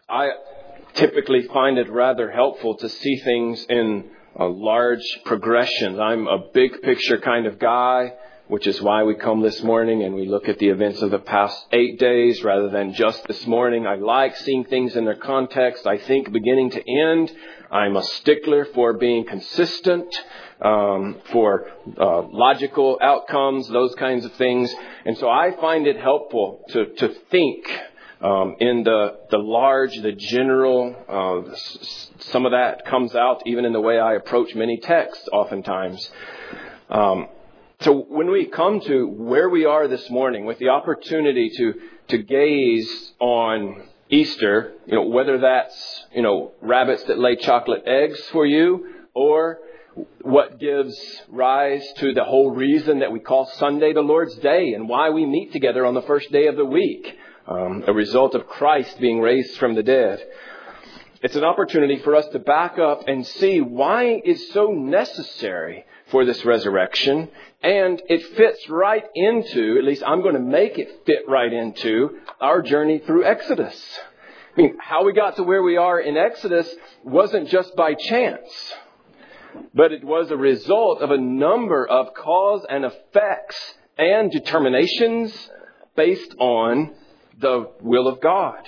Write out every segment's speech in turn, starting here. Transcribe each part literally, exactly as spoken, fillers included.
I typically find it rather helpful to see things in a large progression. I'm a big picture kind of guy, which is why we come this morning and we look at the events of the past eight days rather than just this morning. I like seeing things in their context. I think beginning to end. I'm a stickler for being consistent, um, for uh, logical outcomes, those kinds of things. And so I find it helpful to, to think um, in the, the large, the general. Uh, s- some of that comes out even in the way I approach many texts oftentimes. Um, So when we come to where we are this morning with the opportunity to, to gaze on Easter, you know, whether that's, you know, rabbits that lay chocolate eggs for you, or what gives rise to the whole reason that we call Sunday the Lord's Day and why we meet together on the first day of the week, um, a result of Christ being raised from the dead. It's an opportunity for us to back up and see why it's so necessary for this resurrection. And it fits right into, at least I'm going to make it fit right into, our journey through Exodus. I mean, how we got to where we are in Exodus wasn't just by chance, but it was a result of a number of cause and effects and determinations based on the will of God.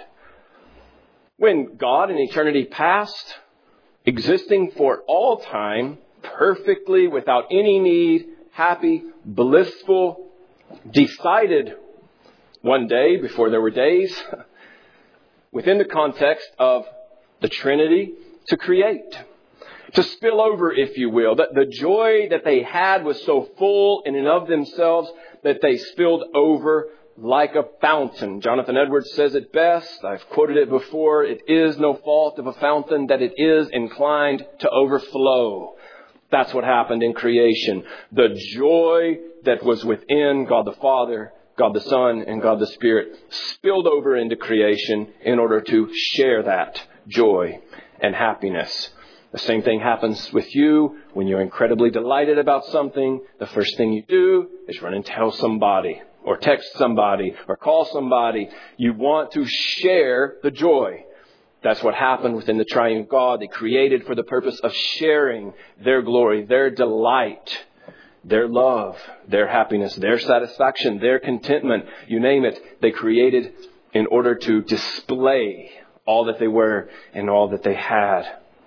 When God in eternity past, existing for all time, perfectly, without any need, happy, blissful, decided one day before there were days, within the context of the Trinity, to create, to spill over, if you will. That the joy that they had was so full in and of themselves that they spilled over like a fountain. Jonathan Edwards says it best. I've quoted it before. It is no fault of a fountain that it is inclined to overflow. That's what happened in creation. The joy that was within God the Father, God the Son, and God the Spirit spilled over into creation in order to share that joy and happiness. The same thing happens with you when you're incredibly delighted about something. The first thing you do is run and tell somebody, or text somebody, or call somebody. You want to share the joy. That's what happened within the triune God. They created for the purpose of sharing their glory, their delight, their love, their happiness, their satisfaction, their contentment. You name it. They created in order to display all that they were and all that they had.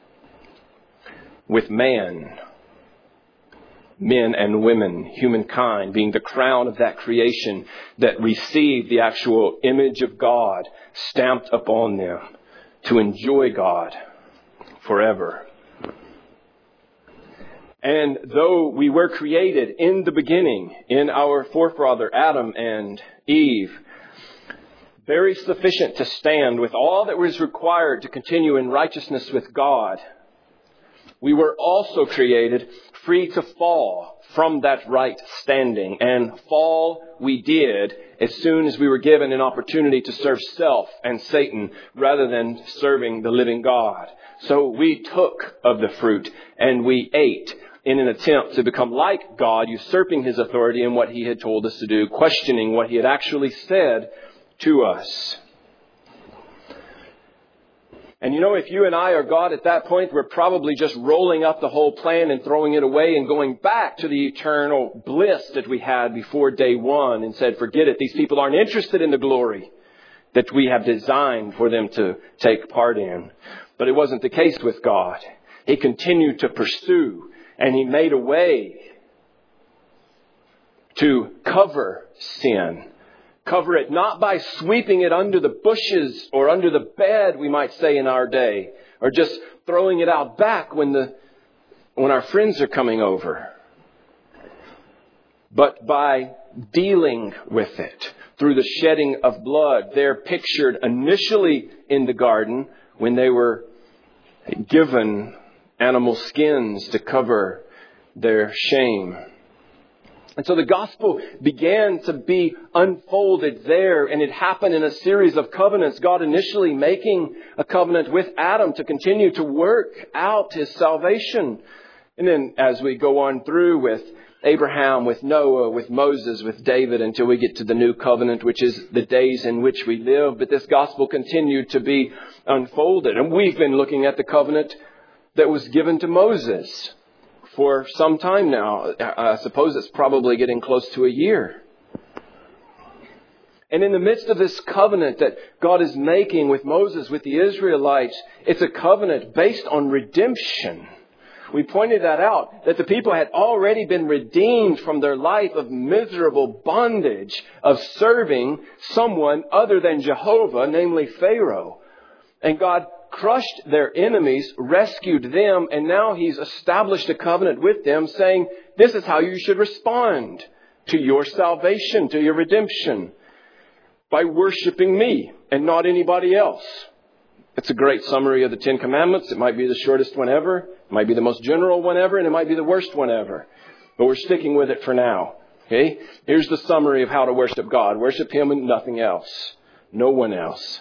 With man, men and women, humankind being the crown of that creation that received the actual image of God stamped upon them, to enjoy God forever. And though we were created in the beginning, in our forefather Adam and Eve, very sufficient to stand with all that was required to continue in righteousness with God, we were also created free to fall from that right standing. And fall we did as soon as we were given an opportunity to serve self and Satan rather than serving the living God. So we took of the fruit and we ate in an attempt to become like God, usurping his authority in what he had told us to do, questioning what he had actually said to us. And you know, if you and I are God at that point, we're probably just rolling up the whole plan and throwing it away and going back to the eternal bliss that we had before day one and said, forget it. These people aren't interested in the glory that we have designed for them to take part in. But it wasn't the case with God. He continued to pursue, and he made a way to cover sin. Cover it not by sweeping it under the bushes or under the bed, we might say in our day, or just throwing it out back when the when our friends are coming over, but by dealing with it through the shedding of blood. They're pictured initially in the garden when they were given animal skins to cover their shame. And so the gospel began to be unfolded there, and it happened in a series of covenants. God initially making a covenant with Adam to continue to work out his salvation. And then as we go on through with Abraham, with Noah, with Moses, with David, until we get to the new covenant, which is the days in which we live. But this gospel continued to be unfolded. And we've been looking at the covenant that was given to Moses for some time now. I suppose it's probably getting close to a year. And in the midst of this covenant that God is making with Moses, with the Israelites, it's a covenant based on redemption. We pointed that out, that the people had already been redeemed from their life of miserable bondage of serving someone other than Jehovah, namely Pharaoh. And God crushed their enemies, rescued them, and now He's established a covenant with them saying, this is how you should respond to your salvation, to your redemption, by worshiping me and not anybody else. It's a great summary of the Ten Commandments. It might be the shortest one ever. It might be the most general one ever. And it might be the worst one ever. But we're sticking with it for now. Okay? Here's the summary of how to worship God. Worship Him and nothing else. No one else.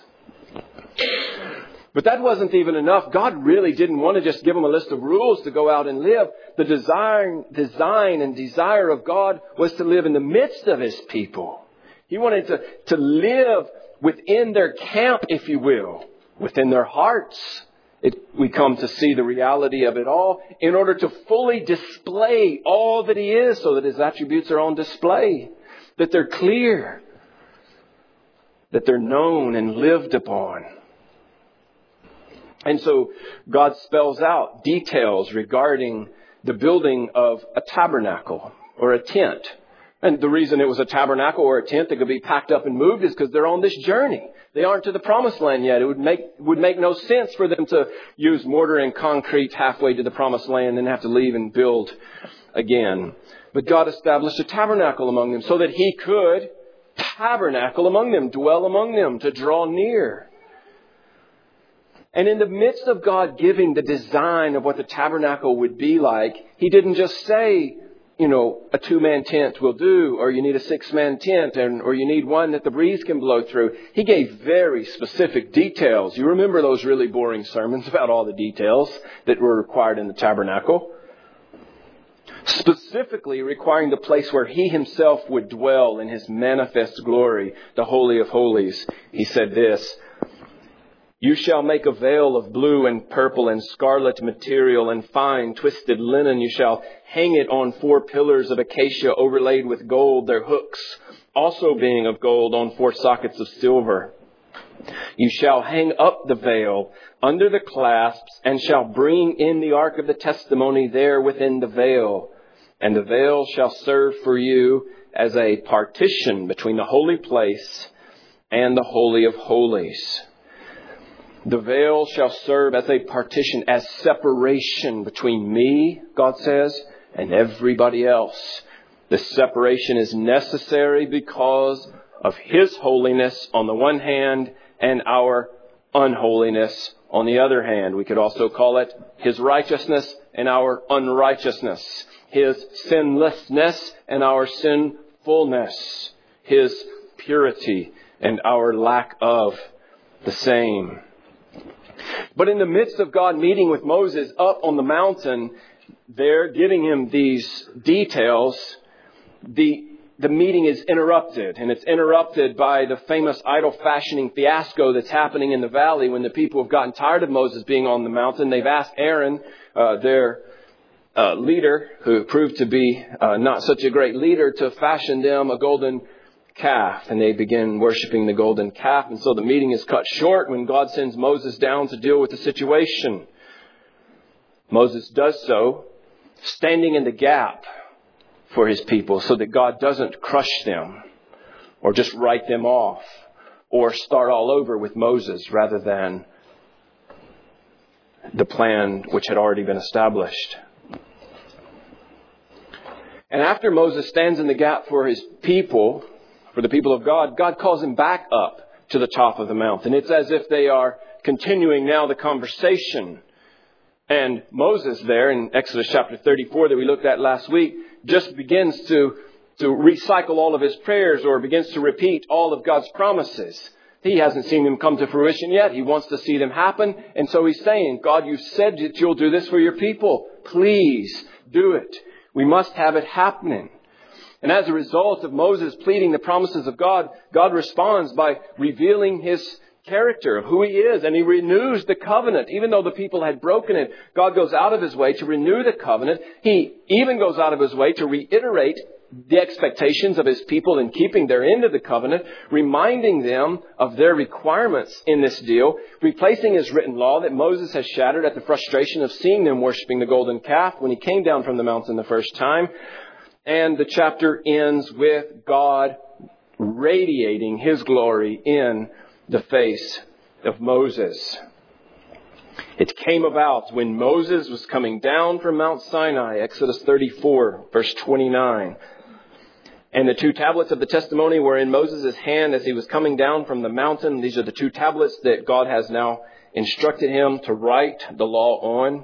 But that wasn't even enough. God really didn't want to just give them a list of rules to go out and live. The design, design and desire of God was to live in the midst of His people. He wanted to, to live within their camp, if you will, within their hearts. It, we come to see the reality of it all in order to fully display all that He is, so that His attributes are on display, that they're clear, that they're known and lived upon. And so God spells out details regarding the building of a tabernacle or a tent. And the reason it was a tabernacle or a tent that could be packed up and moved is because they're on this journey. They aren't to the promised land yet. It would make would make no sense for them to use mortar and concrete halfway to the promised land and have to leave and build again. But God established a tabernacle among them so that He could tabernacle among them, dwell among them, to draw near. And in the midst of God giving the design of what the tabernacle would be like, He didn't just say, you know, a two-man tent will do, or you need a six-man tent, and, or you need one that the breeze can blow through. He gave very specific details. You remember those really boring sermons about all the details that were required in the tabernacle? Specifically requiring the place where He Himself would dwell in His manifest glory, the Holy of Holies. He said this, you shall make a veil of blue and purple and scarlet material and fine twisted linen. You shall hang it on four pillars of acacia overlaid with gold, their hooks also being of gold on four sockets of silver. You shall hang up the veil under the clasps and shall bring in the ark of the testimony there within the veil. And the veil shall serve for you as a partition between the holy place and the Holy of Holies. The veil shall serve as a partition, as separation between me, God says, and everybody else. This separation is necessary because of His holiness on the one hand and our unholiness on the other hand. We could also call it His righteousness and our unrighteousness. His sinlessness and our sinfulness. His purity and our lack of the same. But in the midst of God meeting with Moses up on the mountain, there giving him these details, the the meeting is interrupted. And it's interrupted by the famous idol fashioning fiasco that's happening in the valley when the people have gotten tired of Moses being on the mountain. They've asked Aaron, uh, their uh, leader, who proved to be uh, not such a great leader, to fashion them a golden calf, and they begin worshiping the golden calf. And so the meeting is cut short when God sends Moses down to deal with the situation. Moses does so, standing in the gap for his people so that God doesn't crush them or just write them off or start all over with Moses rather than the plan which had already been established. And after Moses stands in the gap for his people, for the people of God, God calls him back up to the top of the mountain. It's as if they are continuing now the conversation. And Moses there in Exodus chapter thirty-four that we looked at last week just begins to, to recycle all of his prayers or begins to repeat all of God's promises. He hasn't seen them come to fruition yet. He wants to see them happen. And so he's saying, God, you said that you'll do this for your people. Please do it. We must have it happening. And as a result of Moses pleading the promises of God, God responds by revealing His character of who He is. And He renews the covenant. Even though the people had broken it, God goes out of His way to renew the covenant. He even goes out of His way to reiterate the expectations of His people in keeping their end of the covenant, reminding them of their requirements in this deal, replacing His written law that Moses has shattered at the frustration of seeing them worshiping the golden calf when he came down from the mountain the first time. And the chapter ends with God radiating His glory in the face of Moses. It came about when Moses was coming down from Mount Sinai, Exodus thirty-four, verse twenty-nine. And the two tablets of the testimony were in Moses' hand as he was coming down from the mountain. These are the two tablets that God has now instructed him to write the law on.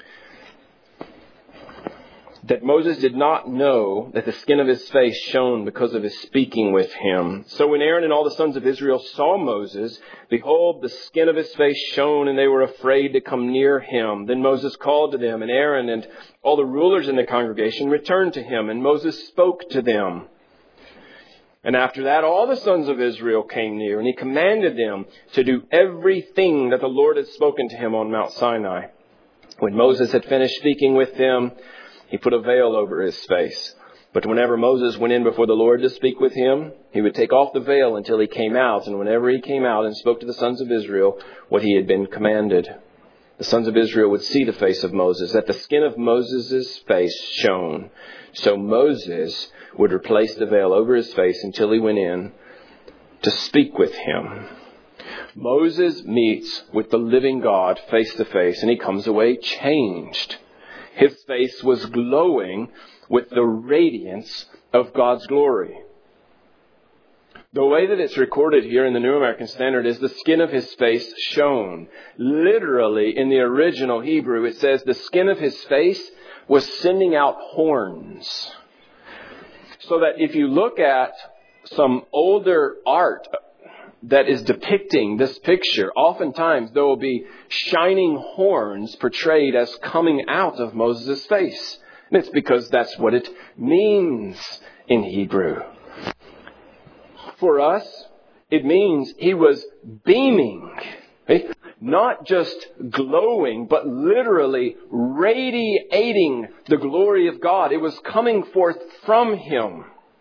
That Moses did not know that the skin of his face shone because of his speaking with him. So when Aaron and all the sons of Israel saw Moses, behold, the skin of his face shone, and they were afraid to come near him. Then Moses called to them, and Aaron and all the rulers in the congregation returned to him, and Moses spoke to them. And after that, all the sons of Israel came near, and he commanded them to do everything that the Lord had spoken to him on Mount Sinai. When Moses had finished speaking with them, he put a veil over his face. But whenever Moses went in before the Lord to speak with him, he would take off the veil until he came out. And whenever he came out and spoke to the sons of Israel what he had been commanded, the sons of Israel would see the face of Moses, that the skin of Moses' face shone. So Moses would replace the veil over his face until he went in to speak with him. Moses meets with the living God face to face, and he comes away changed. His face was glowing with the radiance of God's glory. The way that it's recorded here in the New American Standard is the skin of his face shone. Literally, in the original Hebrew, it says the skin of his face was sending out horns. So that if you look at some older art that is depicting this picture, oftentimes there will be shining horns portrayed as coming out of Moses' face. And it's because that's what it means in Hebrew. For us, it means he was beaming, okay? Not just glowing, but literally radiating the glory of God. It was coming forth from him.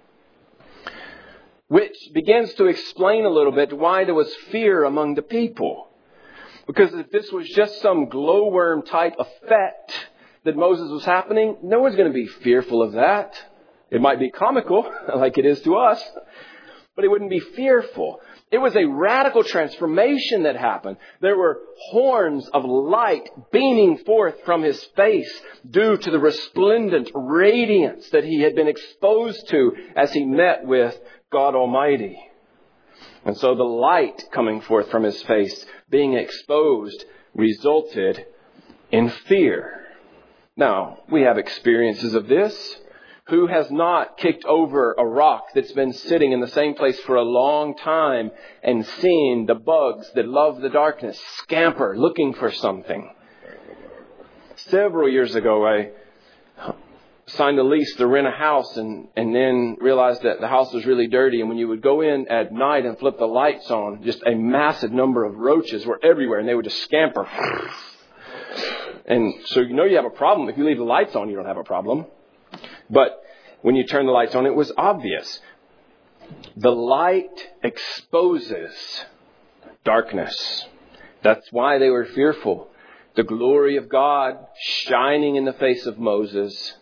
Which begins to explain a little bit why there was fear among the people. Because if this was just some glowworm type effect that Moses was happening, no one's going to be fearful of that. It might be comical, like it is to us, but it wouldn't be fearful. It was a radical transformation that happened. There were horns of light beaming forth from his face due to the resplendent radiance that he had been exposed to as he met with God Almighty. And so the light coming forth from his face, being exposed, resulted in fear. Now, we have experiences of this. Who has not kicked over a rock that's been sitting in the same place for a long time and seen the bugs that love the darkness scamper looking for something? Several years ago, I signed a lease to rent a house and, and then realized that the house was really dirty. And when you would go in at night and flip the lights on, just a massive number of roaches were everywhere and they would just scamper. And so you know you have a problem. If you leave the lights on, you don't have a problem. But when you turn the lights on, it was obvious. The light exposes darkness. That's why they were fearful. The glory of God shining in the face of Moses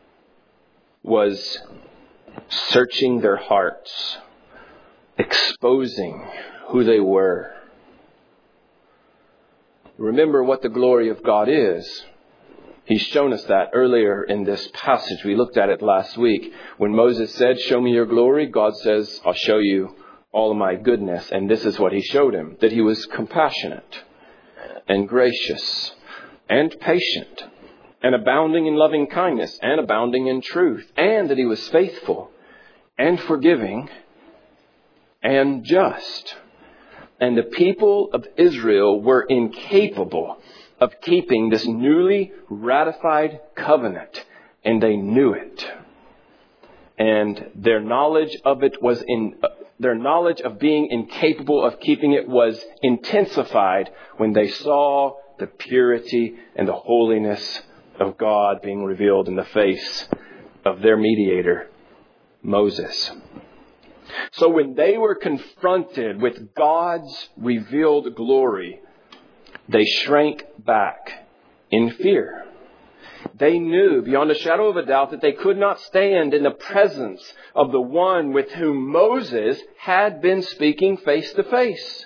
was searching their hearts, exposing who they were. Remember what the glory of God is. He's shown us that earlier in this passage. We looked at it last week. When Moses said, "Show me your glory," God says, "I'll show you all of my goodness." And this is what he showed him, that he was compassionate and gracious and patient and abounding in loving kindness and abounding in truth, and that he was faithful and forgiving and just. And the people of Israel were incapable of keeping this newly ratified covenant and they knew it. And their knowledge of it was in, uh, their knowledge of being incapable of keeping it was intensified when they saw the purity and the holiness of God being revealed in the face of their mediator, Moses. So when they were confronted with God's revealed glory, they shrank back in fear. They knew beyond a shadow of a doubt that they could not stand in the presence of the one with whom Moses had been speaking face to face.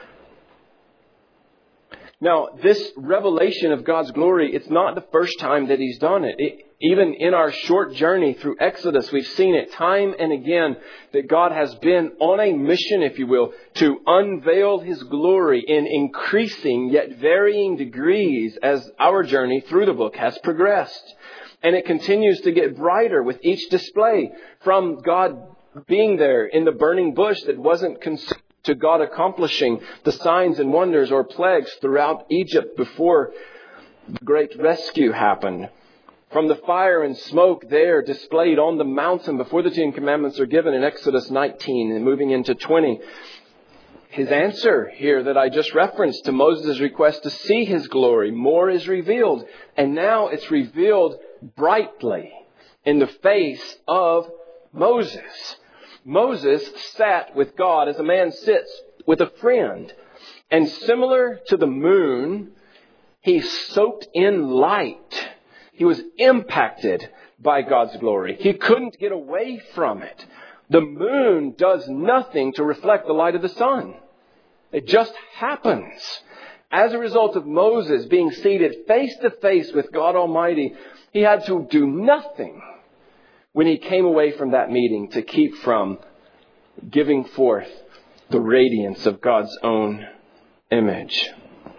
Now, this revelation of God's glory, it's not the first time that He's done it. it. Even in our short journey through Exodus, we've seen it time and again that God has been on a mission, if you will, to unveil His glory in increasing yet varying degrees as our journey through the book has progressed. And it continues to get brighter with each display, from God being there in the burning bush that wasn't consumed, to God accomplishing the signs and wonders or plagues throughout Egypt before the great rescue happened. From the fire and smoke there displayed on the mountain before the Ten Commandments are given in Exodus nineteen and moving into twenty. His answer here that I just referenced to Moses' request to see His glory, more is revealed. And now it's revealed brightly in the face of Moses. Moses sat with God as a man sits with a friend. And similar to the moon, he soaked in light. He was impacted by God's glory. He couldn't get away from it. The moon does nothing to reflect the light of the sun. It just happens. As a result of Moses being seated face to face with God Almighty, he had to do nothing when he came away from that meeting to keep from giving forth the radiance of God's own image.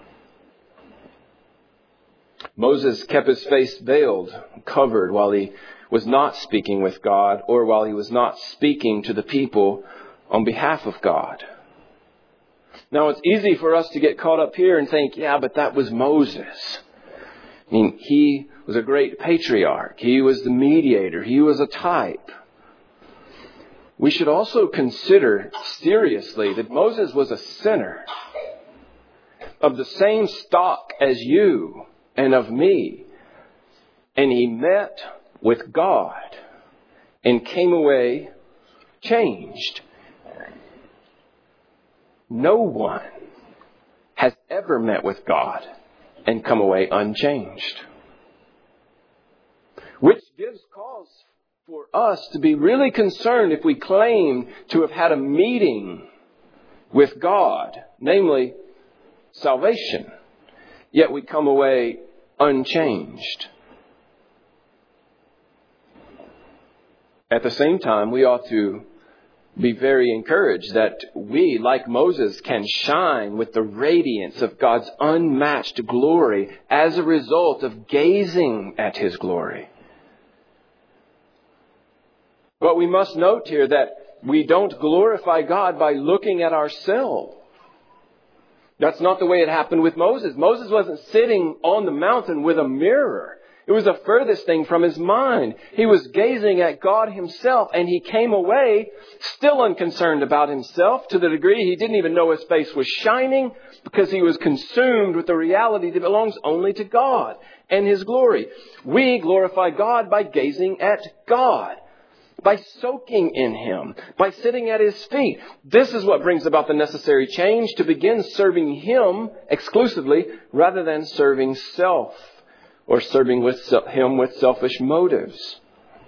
Moses kept his face veiled, covered, while he was not speaking with God or while he was not speaking to the people on behalf of God. Now, it's easy for us to get caught up here and think, yeah, but that was Moses. I mean, he was a great patriarch. He was the mediator. He was a type. We should also consider seriously that Moses was a sinner of the same stock as you and of me. And he met with God and came away changed. No one has ever met with God and come away unchanged. Which gives cause for us to be really concerned if we claim to have had a meeting with God, namely salvation, yet we come away unchanged. At the same time, we ought to be very encouraged that we, like Moses, can shine with the radiance of God's unmatched glory as a result of gazing at His glory. But we must note here that we don't glorify God by looking at ourselves. That's not the way it happened with Moses. Moses wasn't sitting on the mountain with a mirror. It was the furthest thing from his mind. He was gazing at God Himself, and he came away still unconcerned about himself, to the degree he didn't even know his face was shining, because he was consumed with the reality that belongs only to God and His glory. We glorify God by gazing at God, by soaking in Him, by sitting at His feet. This is what brings about the necessary change to begin serving Him exclusively rather than serving self or serving with Him with selfish motives.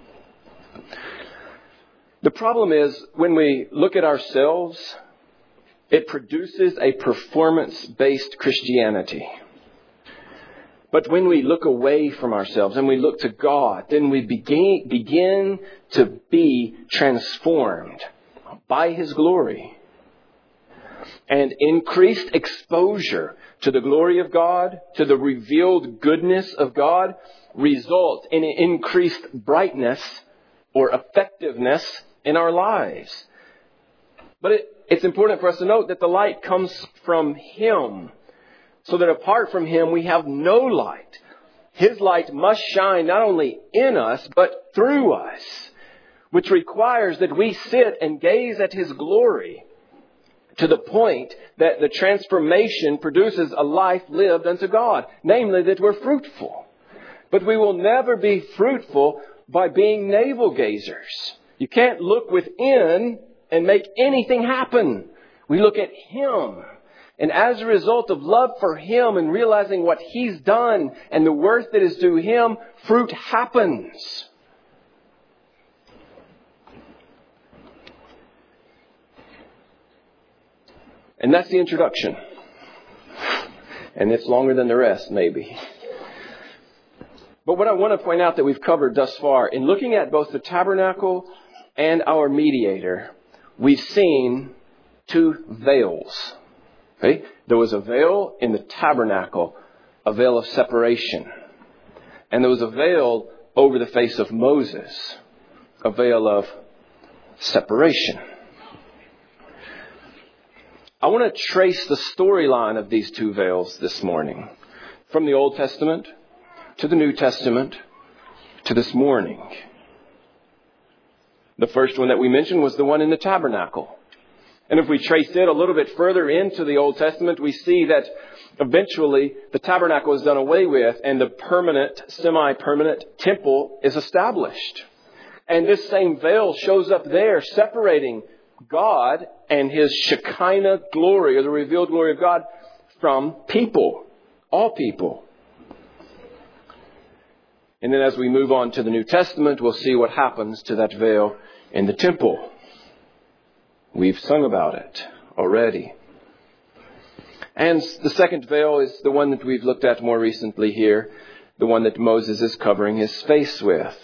The problem is, when we look at ourselves, it produces a performance-based Christianity. But when we look away from ourselves and we look to God, then we begin, begin to be transformed by His glory. And increased exposure to the glory of God, to the revealed goodness of God, results in an increased brightness or effectiveness in our lives. But it, it's important for us to note that the light comes from Him, so that apart from Him we have no light. His light must shine not only in us, but through us, which requires that we sit and gaze at His glory to the point that the transformation produces a life lived unto God, namely that we're fruitful. But we will never be fruitful by being navel gazers. You can't look within and make anything happen. We look at Him. And as a result of love for Him and realizing what He's done and the worth that is due Him, fruit happens. And that's the introduction. And it's longer than the rest, maybe. But what I want to point out that we've covered thus far, in looking at both the tabernacle and our mediator, we've seen two veils. Okay? There was a veil in the tabernacle, a veil of separation. And there was a veil over the face of Moses, a veil of separation. I want to trace the storyline of these two veils this morning, from the Old Testament to the New Testament to this morning. The first one that we mentioned was the one in the tabernacle. And if we trace it a little bit further into the Old Testament, we see that eventually the tabernacle is done away with and the permanent, semi-permanent temple is established. And this same veil shows up there, separating God and His Shekinah glory, or the revealed glory of God, from people, all people. And then as we move on to the New Testament, we'll see what happens to that veil in the temple. We've sung about it already. And the second veil is the one that we've looked at more recently here, the one that Moses is covering his face with.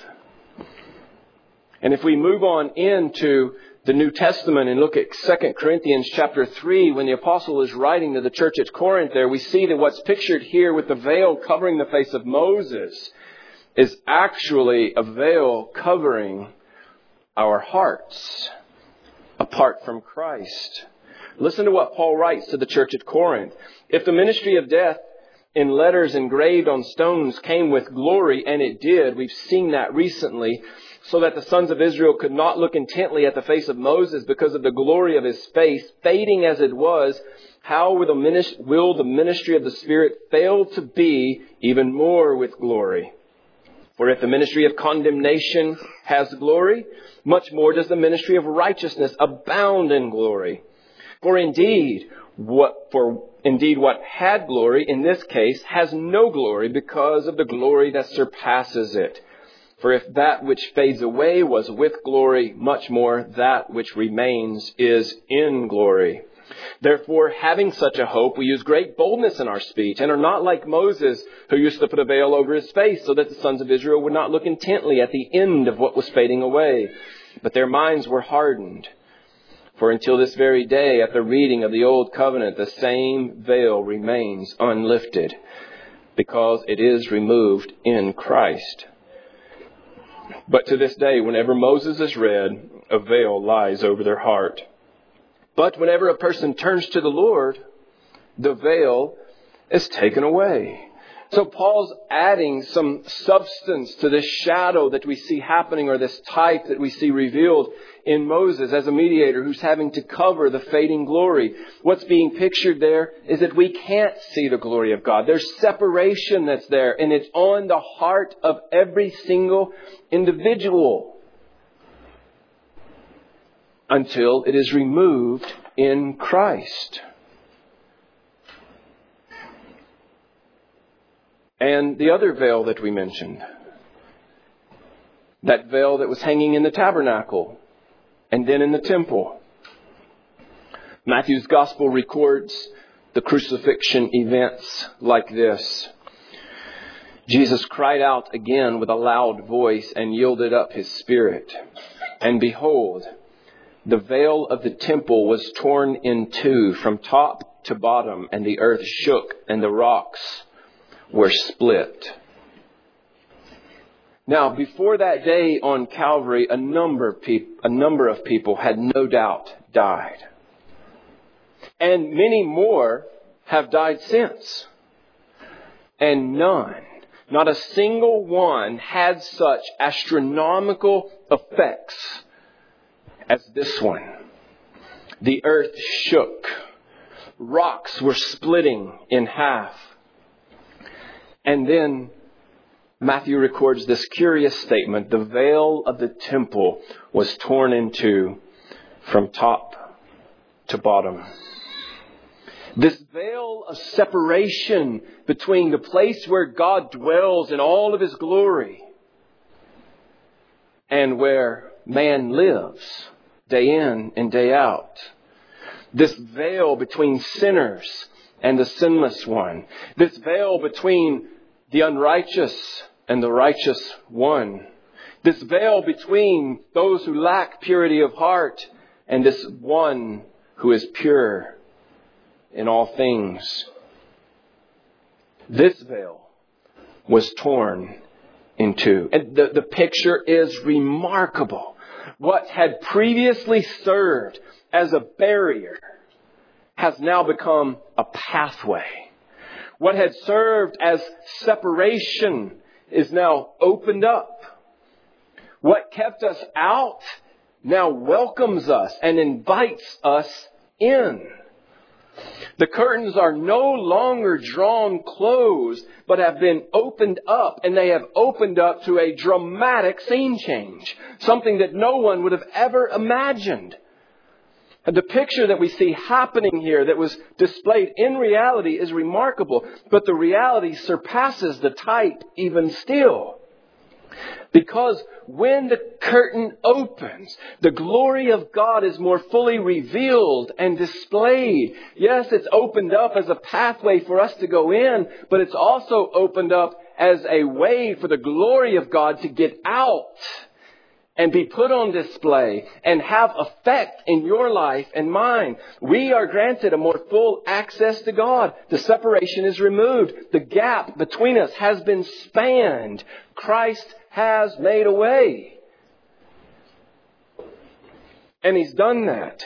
And if we move on into the New Testament and look at Second Corinthians chapter three, when the apostle is writing to the church at Corinth there, we see that what's pictured here with the veil covering the face of Moses is actually a veil covering our hearts apart from Christ. Listen to what Paul writes to the church at Corinth. If the ministry of death in letters engraved on stones came with glory, and it did, we've seen that recently, so that the sons of Israel could not look intently at the face of Moses because of the glory of his face, fading as it was, how will the ministry, will the ministry of the Spirit fail to be even more with glory? For if the ministry of condemnation has glory, much more does the ministry of righteousness abound in glory. For indeed, what for indeed what had glory in this case has no glory because of the glory that surpasses it. For if that which fades away was with glory, much more that which remains is in glory. Therefore, having such a hope, we use great boldness in our speech and are not like Moses, who used to put a veil over his face so that the sons of Israel would not look intently at the end of what was fading away. But their minds were hardened. For until this very day, at the reading of the Old Covenant, the same veil remains unlifted, because it is removed in Christ. But to this day, whenever Moses is read, a veil lies over their heart. But whenever a person turns to the Lord, the veil is taken away. So Paul's adding some substance to this shadow that we see happening, or this type that we see revealed in Moses as a mediator who's having to cover the fading glory. What's being pictured there is that we can't see the glory of God. There's separation that's there, and it's on the heart of every single individual until it is removed in Christ. And the other veil that we mentioned, that veil that was hanging in the tabernacle and then in the temple. Matthew's gospel records the crucifixion events like this. Jesus cried out again with a loud voice and yielded up his spirit. And behold, the veil of the temple was torn in two from top to bottom, and the earth shook and the rocks were split. Now, before that day on Calvary, a number of people, a number of people had no doubt died. And many more have died since. And none, Not a single one had such astronomical effects as this one. The earth shook. Rocks were splitting in half. And then Matthew records this curious statement. The veil of the temple was torn in two from top to bottom. This veil of separation between the place where God dwells in all of His glory and where man lives day in and day out. This veil between sinners and the sinless one. This veil between the unrighteous and the righteous one. This veil between those who lack purity of heart and this one who is pure in all things. This veil was torn in two. And the, the picture is remarkable. What had previously served as a barrier has now become a pathway. What had served as separation is now opened up. What kept us out now welcomes us and invites us in. The curtains are no longer drawn close, but have been opened up, and they have opened up to a dramatic scene change. Something that no one would have ever imagined. And the picture that we see happening here that was displayed in reality is remarkable, but the reality surpasses the type even still. Because when the curtain opens, the glory of God is more fully revealed and displayed. Yes, it's opened up as a pathway for us to go in, but it's also opened up as a way for the glory of God to get out and be put on display and have effect in your life and mine. We are granted a more full access to God. The separation is removed. The gap between us has been spanned. Christ has made a way. And He's done that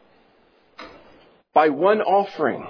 by one offering.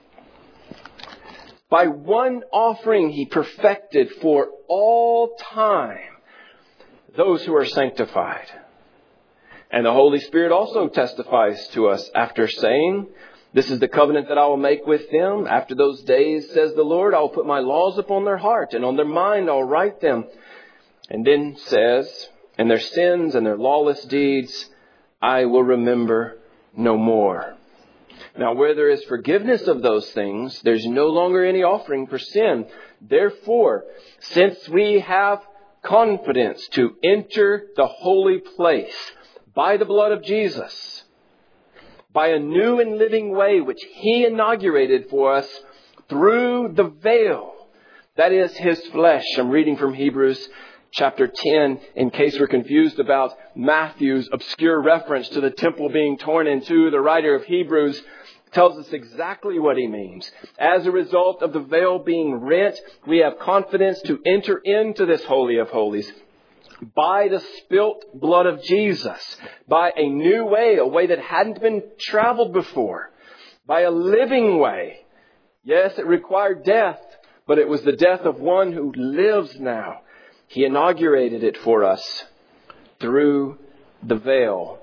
By one offering He perfected for all time those who are sanctified. And the Holy Spirit also testifies to us after saying, "This is the covenant that I will make with them. After those days, says the Lord, I will put my laws upon their heart, and on their mind I will write them." And then says, "And their sins and their lawless deeds I will remember no more." Now, where there is forgiveness of those things, there's no longer any offering for sin. Therefore, since we have confidence to enter the holy place by the blood of Jesus, by a new and living way which He inaugurated for us through the veil, that is His flesh. I'm reading from Hebrews chapter ten, in case we're confused about Matthew's obscure reference to the temple being torn in two. The writer of Hebrews tells us exactly what he means. As a result of the veil being rent, we have confidence to enter into this Holy of Holies by the spilt blood of Jesus, by a new way, a way that hadn't been traveled before, by a living way. Yes, it required death, but it was the death of one who lives now. He inaugurated it for us through the veil.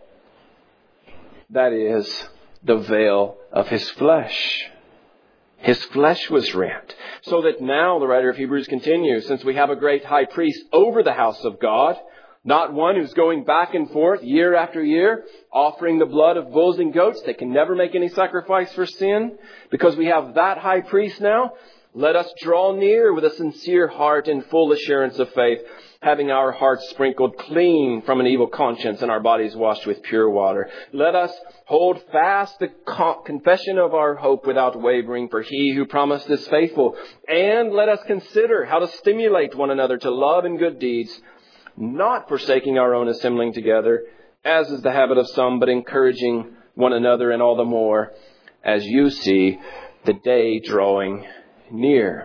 That is, the veil of His flesh. His flesh was rent. So that now, the writer of Hebrews continues, since we have a great high priest over the house of God, not one who's going back and forth year after year, offering the blood of bulls and goats that can never make any sacrifice for sin, because we have that high priest now, let us draw near with a sincere heart and full assurance of faith, having our hearts sprinkled clean from an evil conscience and our bodies washed with pure water. Let us hold fast the confession of our hope without wavering, for He who promised is faithful. And let us consider how to stimulate one another to love and good deeds, not forsaking our own assembling together, as is the habit of some, but encouraging one another, and all the more as you see the day drawing near.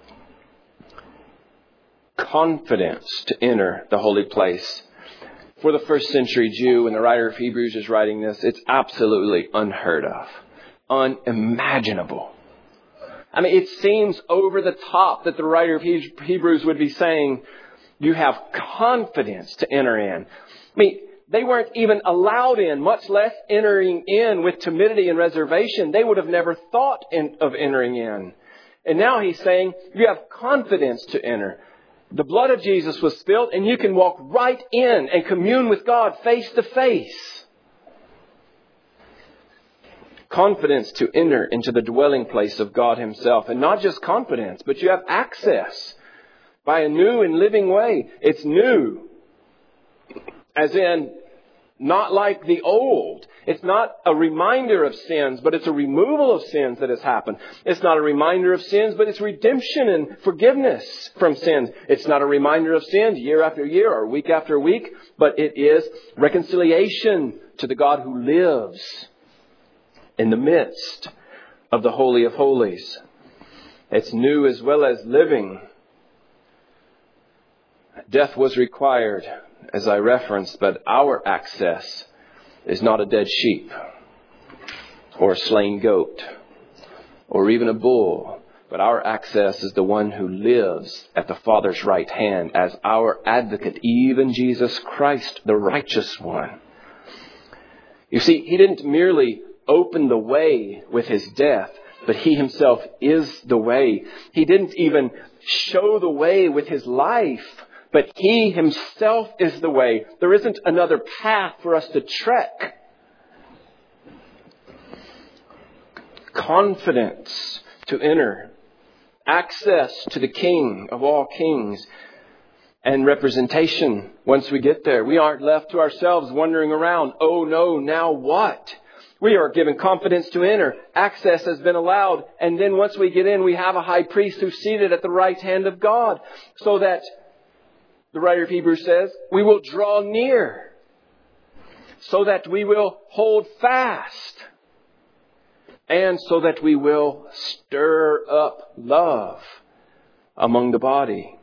Confidence to enter the holy place. For the first century Jew, when the writer of Hebrews is writing this, it's absolutely unheard of, unimaginable. I mean, it seems over the top that the writer of Hebrews would be saying, you have confidence to enter in. I mean, they weren't even allowed in, much less entering in with timidity and reservation. They would have never thought in, of entering in. And now he's saying, you have confidence to enter. The blood of Jesus was spilled, and you can walk right in and commune with God face to face. Confidence to enter into the dwelling place of God Himself. And not just confidence, but you have access by a new and living way. It's new. As in, not like the old. It's not a reminder of sins, but it's a removal of sins that has happened. It's not a reminder of sins, but it's redemption and forgiveness from sins. It's not a reminder of sins year after year or week after week, but it is reconciliation to the God who lives in the midst of the Holy of Holies. It's new as well as living. Death was required, as I referenced, but our access is not a dead sheep or a slain goat or even a bull, but our access is the one who lives at the Father's right hand as our advocate, even Jesus Christ, the righteous one. You see, He didn't merely open the way with His death, but He Himself is the way. He didn't even show the way with His life, but He Himself is the way. There isn't another path for us to trek. Confidence to enter. Access to the King of all kings. And representation once we get there. We aren't left to ourselves wandering around. Oh no, now what? We are given confidence to enter. Access has been allowed. And then once we get in, we have a high priest who's seated at the right hand of God. So that, the writer of Hebrews says, we will draw near. So that we will hold fast. And so that we will stir up love among the body.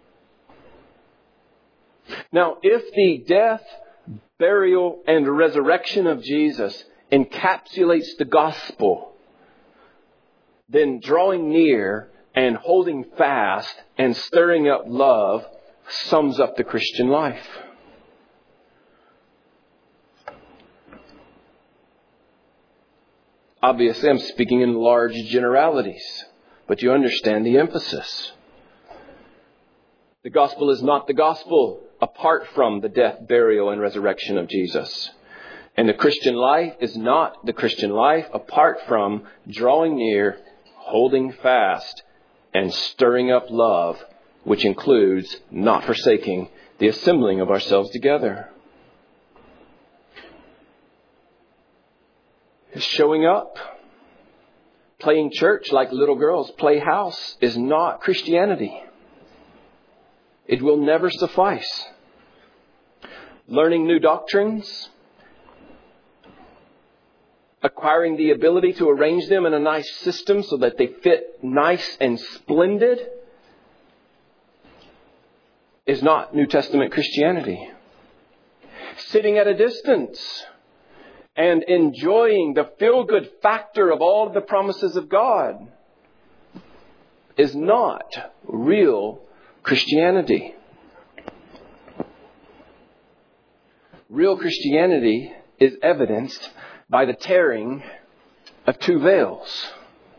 Now, if the death, burial, and resurrection of Jesus encapsulates the gospel, then drawing near and holding fast and stirring up love sums up the Christian life. Obviously, I'm speaking in large generalities, but you understand the emphasis. The gospel is not the gospel apart from the death, burial, and resurrection of Jesus. And the Christian life is not the Christian life apart from drawing near, holding fast, and stirring up love, which includes not forsaking the assembling of ourselves together. Showing up, playing church like little girls play house is not Christianity. It will never suffice. Learning new doctrines, acquiring the ability to arrange them in a nice system so that they fit nice and splendid, is not New Testament Christianity. Sitting at a distance and enjoying the feel-good factor of all of the promises of God is not real Christianity. Real Christianity is evidenced by the tearing of two veils.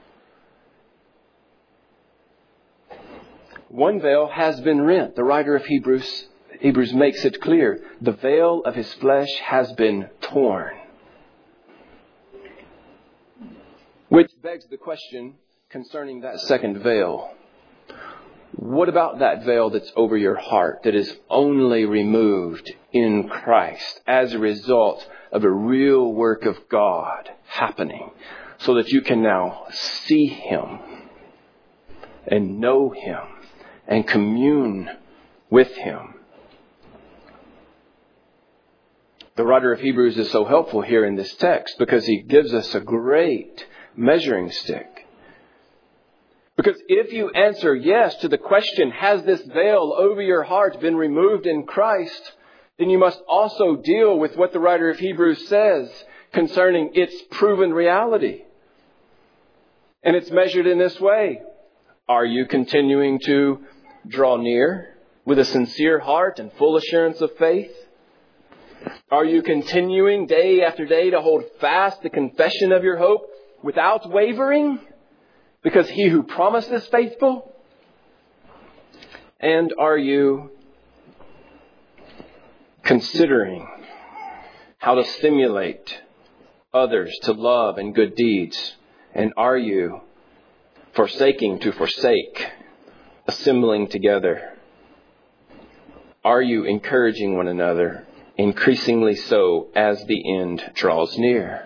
One veil has been rent. The writer of Hebrews, Hebrews makes it clear. The veil of His flesh has been torn. Which begs the question concerning that second veil. What about that veil that's over your heart that is only removed in Christ as a result of a real work of God happening so that you can now see Him and know Him and commune with Him? The writer of Hebrews is so helpful here in this text because he gives us a great measuring stick. Because if you answer yes to the question, has this veil over your heart been removed in Christ, then you must also deal with what the writer of Hebrews says concerning its proven reality. And it's measured in this way. Are you continuing to draw near with a sincere heart and full assurance of faith? Are you continuing day after day to hold fast the confession of your hope without wavering? Because He who promised is faithful? And are you considering how to stimulate others to love and good deeds? And are you forsaking to forsake, assembling together? Are you encouraging one another, increasingly so as the end draws near?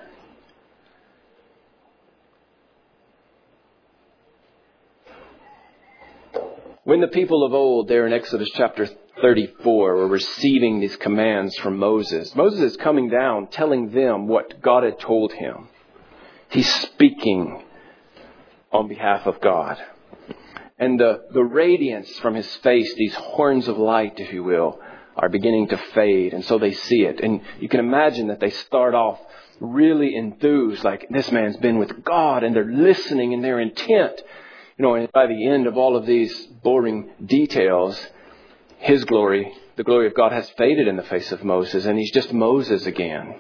When the people of old, there in Exodus chapter thirty-four, were receiving these commands from Moses, Moses is coming down telling them what God had told him. He's speaking on behalf of God. And the, the radiance from his face, these horns of light, if you will, are beginning to fade. And so they see it. And you can imagine that they start off really enthused, like this man's been with God, and they're listening and they're intent. You know, and by the end of all of these boring details, His glory, the glory of God, has faded in the face of Moses, and he's just Moses again.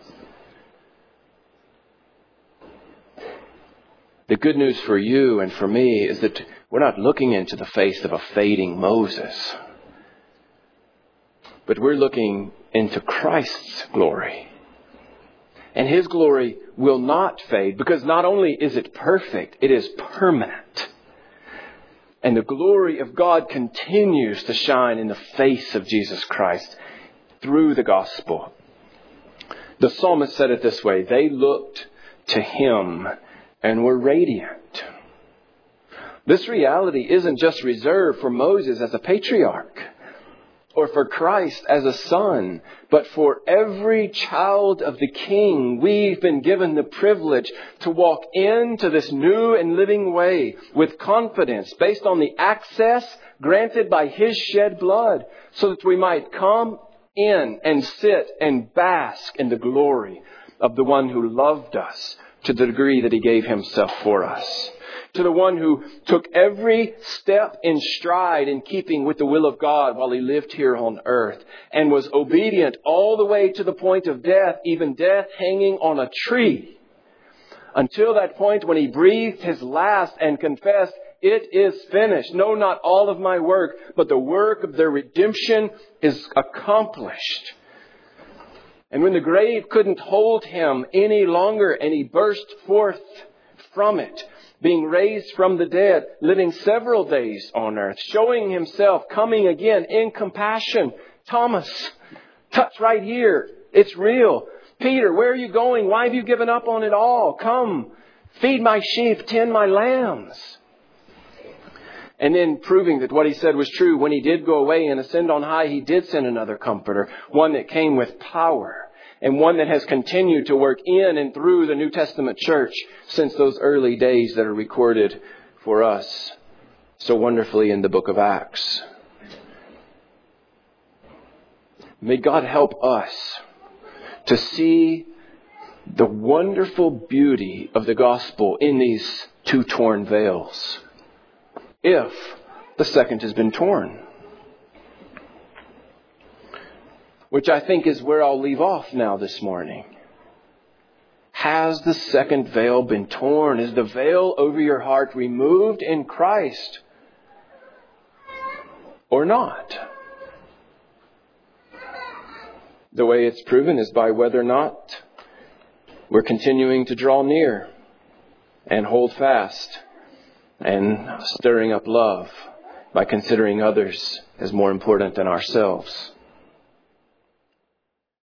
The good news for you and for me is that we're not looking into the face of a fading Moses, but we're looking into Christ's glory. And His glory will not fade, because not only is it perfect, it is permanent. And the glory of God continues to shine in the face of Jesus Christ through the gospel. The psalmist said it this way: they looked to Him and were radiant. This reality isn't just reserved for Moses as a patriarch or for Christ as a son, but for every child of the King. We've been given the privilege to walk into this new and living way with confidence based on the access granted by His shed blood, so that we might come in and sit and bask in the glory of the one who loved us to the degree that He gave Himself for us. To the one who took every step in stride in keeping with the will of God while He lived here on earth, and was obedient all the way to the point of death, even death hanging on a tree, until that point when He breathed His last and confessed, "It is finished. No, not all of my work, but the work of their redemption is accomplished." And when the grave couldn't hold Him any longer, and He burst forth from it, being raised from the dead, living several days on earth, showing Himself, coming again in compassion. Thomas, touch right here. It's real. Peter, where are you going? Why have you given up on it all? Come, feed my sheep, tend my lambs. And then proving that what He said was true, when He did go away and ascend on high, He did send another comforter, one that came with power, and one that has continued to work in and through the New Testament church since those early days that are recorded for us so wonderfully in the book of Acts. May God help us to see the wonderful beauty of the gospel in these two torn veils, if the second has been torn. Which I think is where I'll leave off now this morning. Has the second veil been torn? Is the veil over your heart removed in Christ? Or not? The way it's proven is by whether or not we're continuing to draw near and hold fast and stirring up love by considering others as more important than ourselves.